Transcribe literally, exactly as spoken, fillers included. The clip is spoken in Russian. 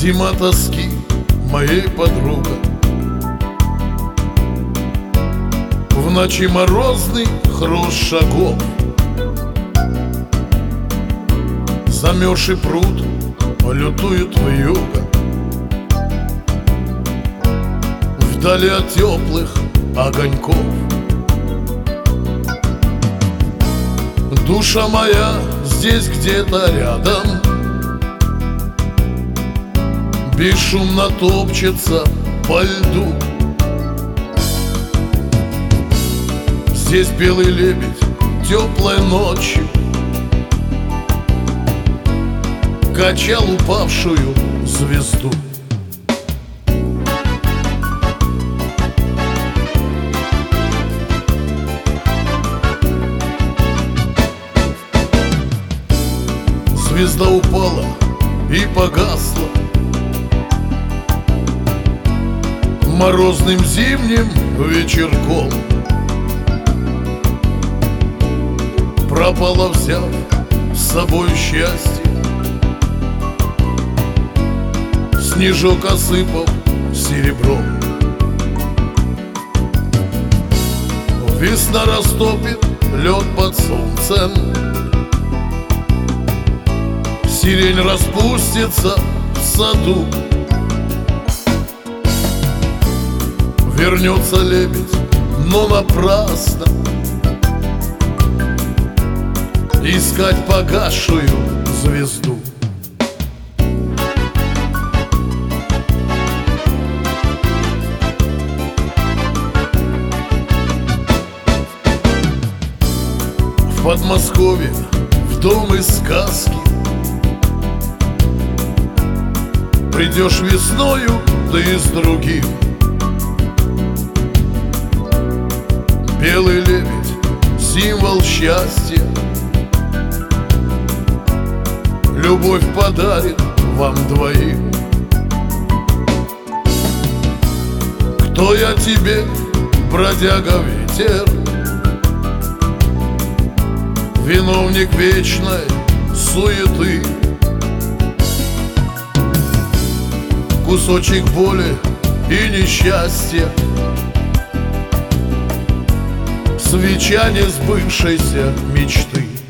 Зима тоски моей подруга, в ночи морозный хруст шагов. Замерзший пруд лютует вьюга, вдали от теплых огоньков. Душа моя здесь где-то рядом бесшумно топчется по льду. Здесь белый лебедь теплой ночью качал упавшую звезду. Звезда упала и погасла морозным зимним вечерком. Пропала, взяв с собой счастье, снежок осыпав серебром. Весна растопит лед под солнцем, сирень распустится в саду. Вернется лебедь, но напрасно искать погасшую звезду. В Подмосковье, в дом из сказки, придешь весною, да и с другим. Белый лебедь — символ счастья, любовь подарит вам двоим. Кто я тебе, бродяга ветер, виновник вечной суеты? Кусочек боли и несчастья, свеча несбывшейся мечты.